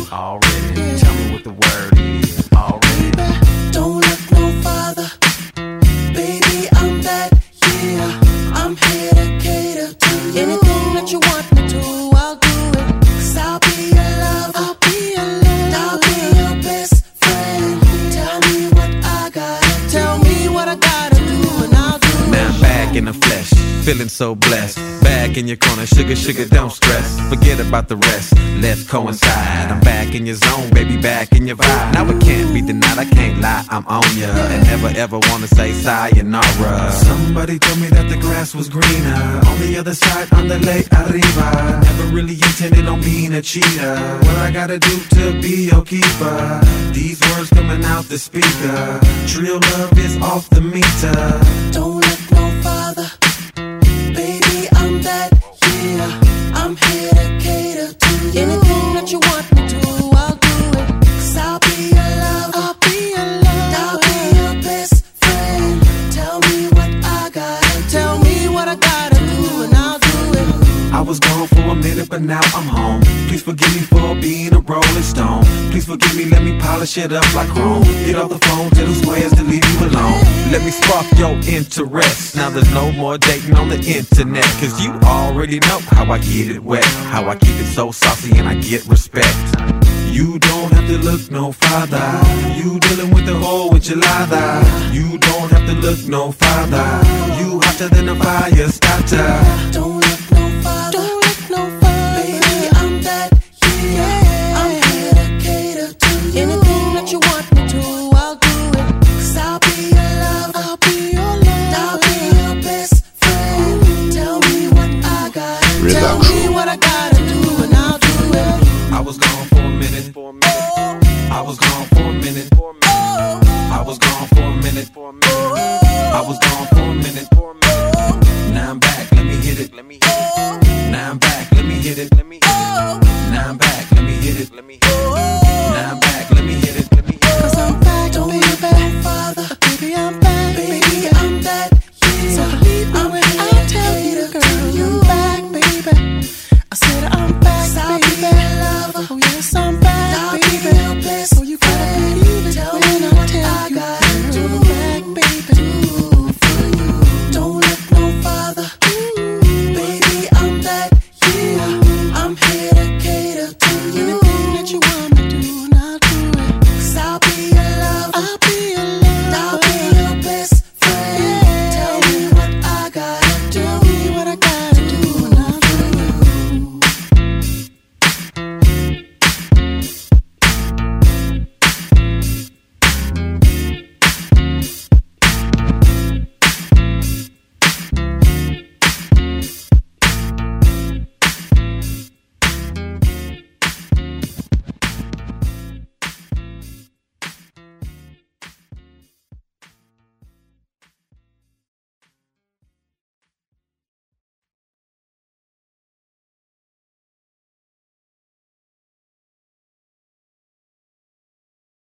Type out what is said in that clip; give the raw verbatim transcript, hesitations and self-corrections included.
Already, tell me what the word is. Already. Don't look no farther, baby, I'm that, yeah. I'm here to cater to you. Anything that you want me to, I'll do it. Cause I'll be your lover, I'll be your lover, I'll be your best friend. Tell me what I gotta, tell me what I gotta do, and I'll do it. Now I'm back in the flesh, feeling so blessed. Back in your corner, sugar, sugar, don't stress. Forget about the rest, let's coincide. I'm back in your zone, baby, back in your vibe. Now it can't be denied, I can't lie, I'm on ya. And never ever wanna say sayonara. Somebody told me that the grass was greener on the other side, on the lake arriba. Never really intended on being a cheater. What I gotta do to be your keeper? These words coming out the speaker. Trill love is off the meter. Don't look no farther, baby, I'm that, yeah. I'm here to cater to you. Anything that you want me to, I'll do it. Cause I'll be your lover, I'll be your lover, I'll be your best friend. Tell me what I gotta, tell me what I gotta do, and I'll do it. I was gone for a minute, but now I'm home. Please forgive me for being a rolling stone. Please forgive me, let me polish it up like chrome. Get off the phone, tell the squares to leave you alone. Let me spark your interest. Now there's no more dating on the internet. Cause you already know how I get it wet, how I keep it so saucy and I get respect. You don't have to look no farther. You dealing with the whole with your lather. You don't have to look no farther. You hotter than a fire starter. Don't look no farther, don't look no farther, baby, I'm that, yeah. I'm here to cater to you. Anything that you want me to, I'll do it. Cause I'll be your lover, I'll be your lover, I'll be your best friend. Tell me what I gotta, tell me what I gotta do, and I'll do it. I was gone for a minute, for a minute. I was gone for a minute, for a minute. I was gone for a minute, for a minute. I was gone for a minute, for a minute. Now I'm back, let me hit it, let me hit it. Now I'm back, let me hit it, let me hit it. Now I'm back, let me hit it, let me hit it. Now I'm back, let me hit it, let me hit it. Cause I'm back, don't be no farther, baby, I'm back, baby, I'm that, yeah. So believe me when I tell you, girl, I'm back, baby. I said I'm back, baby. Oh yes, I'm